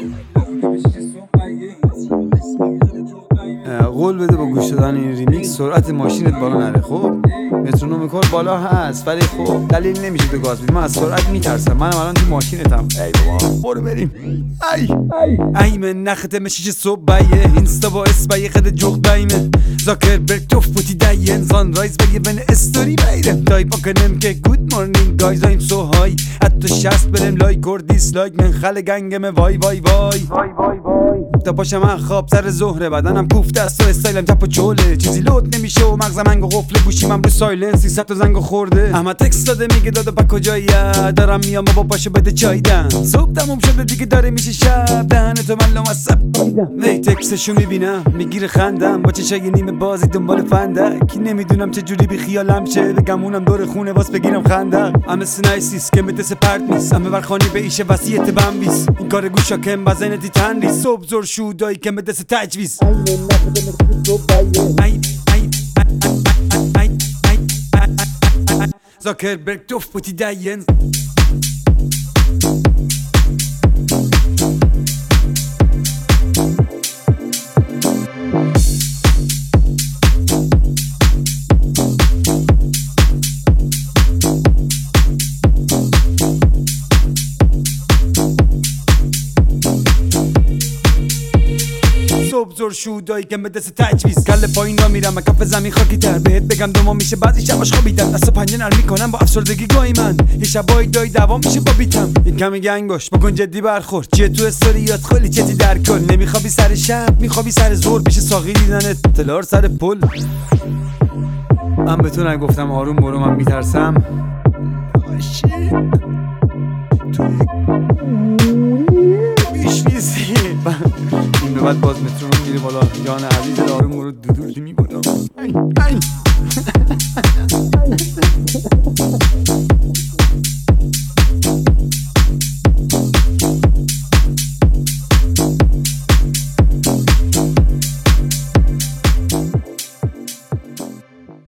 قول بده با گوش دادن این ریمیکس سرعت ماشینت بالا نره. خب مترونوم کار بالا هست ولی خب دلیل نمیشه تو گاز بدی. من از سرعت میترسم. منم الان تو ماشینتم. ای بابا برو بریم. ای من نختم شیش صبح بایه اینستا با اسبای خد جوق دایمه زاکربرگ توف بوتی داین زان رایز بگه بن استوری بیرم تایپ کنم که گود مورنینگ گایز ایم سو های حتی 60 برم لایک اور دیسلایک من خل گنگم وای وای وای تا پاشم من خواب سر ظهره بدنم کوفته است و استایلم چپ و چوله چیزی لود نمیشه و مغزم انگو قفل گوشیمم رو سایلنس 300 تا زنگو خورده احمد تکست داده میگه داده پا کجاییه دارم میام بابا پاشو بده چای دم صبح تموم شده دیگه داره میشه شب دهن تو من لامصب وی تکستشو میبینم میگیره خندم با چشای نیمه بازی دنبال فندک نمیدونم چه جوری بی خیالم شه بگمونم دور خونه واس بگیرم خندق ام سنایسیس که مت سپرت نیست ام برخانی به ایشه وصیت بمبیس این کار گوشا کم بزنه تندی صبح زور شودایی که مت تجویز زاکربرگ توف بوتی داین صبح زور شودایی که به دست تجویز کل پایین را میرم و کف زمین خاکی تر بهت بگم دوما میشه بعضی شباش خوابیدم دست و پنجه نرم میکنم با افسردگی گاهی من یه شبایی دایی دوام میشه با بیتم این کمی گنگ باش بکن جدی برخورد چیه تو استوریات خیلی چتی در کل نمیخوابی سر شب میخوابی سر زور پیش ساقی دیدنت تلار سر پل من به تو نگفتم آروم برو من میترسم تو بیشویزی این به بعد باز مترونوم میره بالا جان عزیز آروم رو دودولی میبودم